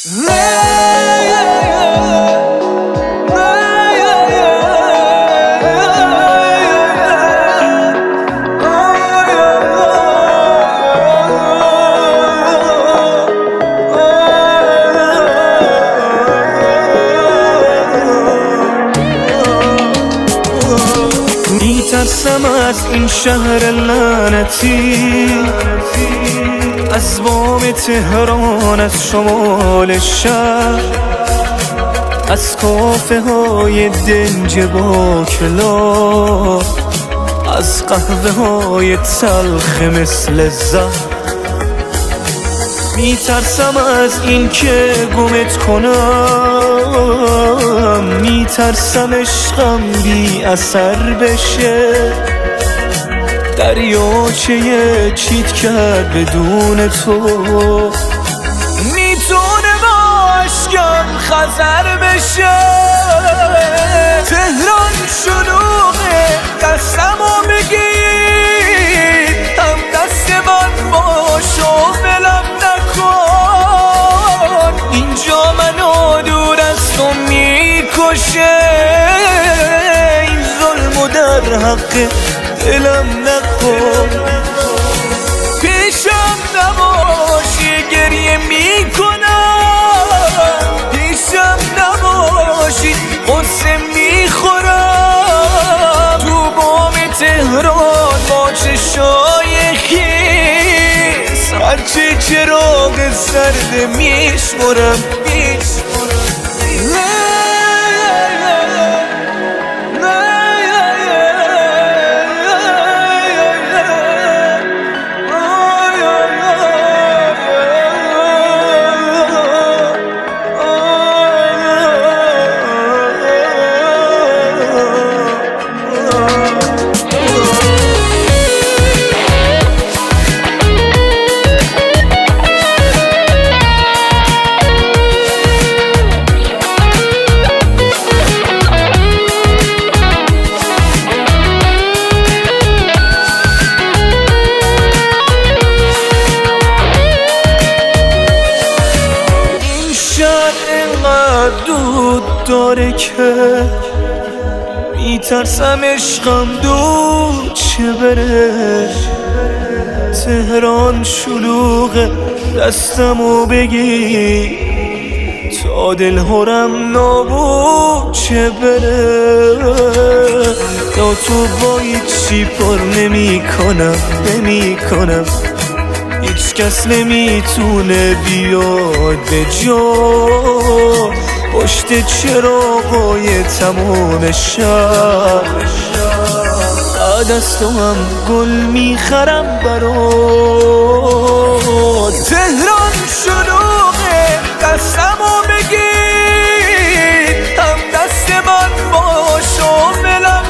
میترسم از این شهر لعنتی، از بام تهران، از شمال شهر، از کافه های دنج با کلاه، از قهوه های تلخ مثل زهر. میترسم از این که گمت کنم، میترسم عشقم بی اثر بشه، دریاچه چیت کرد بدون تو، میتونه با اشکم خزر بشه. تهران شلوغه، دستمو بگیر، هم دست من باش و ولم نکن، اینجا منو دور از تو میکشه، این ظلمو در حق دلم نکن. پیشم نباشی گریه میکنم، پیشم نباشی قصه میخورم، تو بام تهران با چشای خیس، هرچی چراغ سرد میشمرم. دود داره که میترسم عشقم دود چه بره. تهران شلوغه، دستمو بگی تا دلهرم نابود چه بره. تا تو با هیچی پر نمی کنم، هیچ کس نمیتونه بیاد به جا، پشت چراغای تمام شهر، بعد از تو هم گل میخرم برات. تهران شلوغه، دستمو بگیر، هم دست من باش و ولم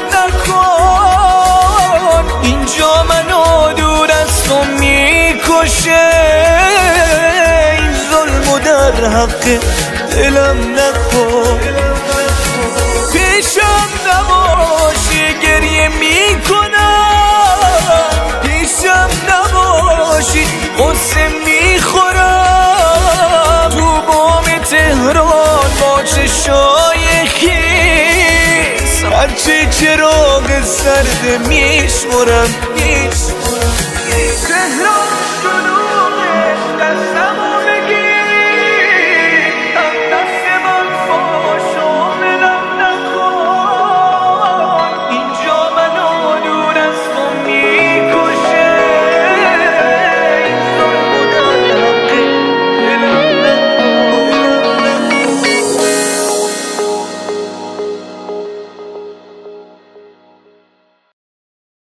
نکن، اینجا منو دور از تو میکشه، این ظلمو در حق دلم نکن. پیشم نباشی گریه میکنم، پیشم نباشی قصه میخورم، تو بام تهران با چشای خیس، هرچی چراغ سرد میشمرم.